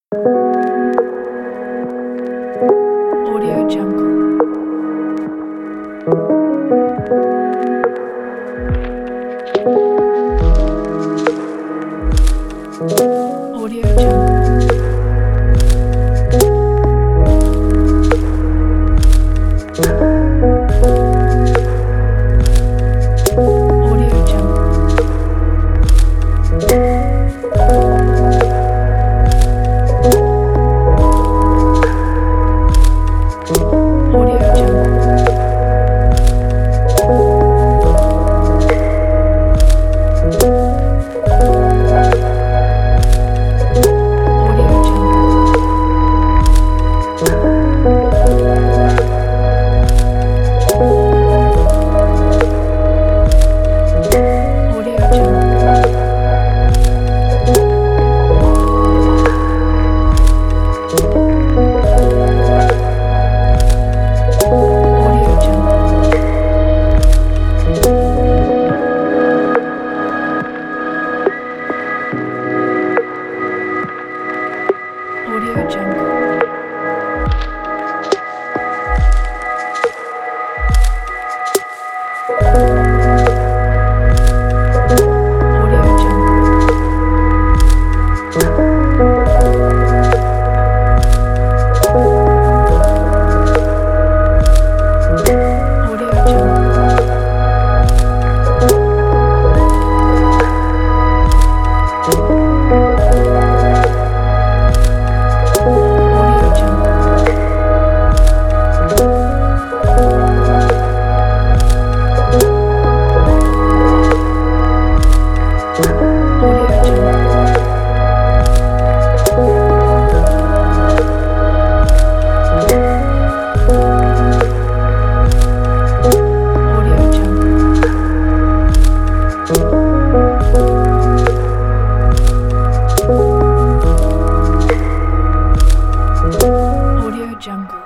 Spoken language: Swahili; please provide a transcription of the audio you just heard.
Audio Jungle. Audio Jungle. Audio Jungle. Audio Jungle. Audio Jungle. Audio Jungle. Audio Jungle. Audio Jungle. Audio Jungle. Audio Jungle. Audio Jungle. Audio Jungle. Audio Jungle. Audio Jungle.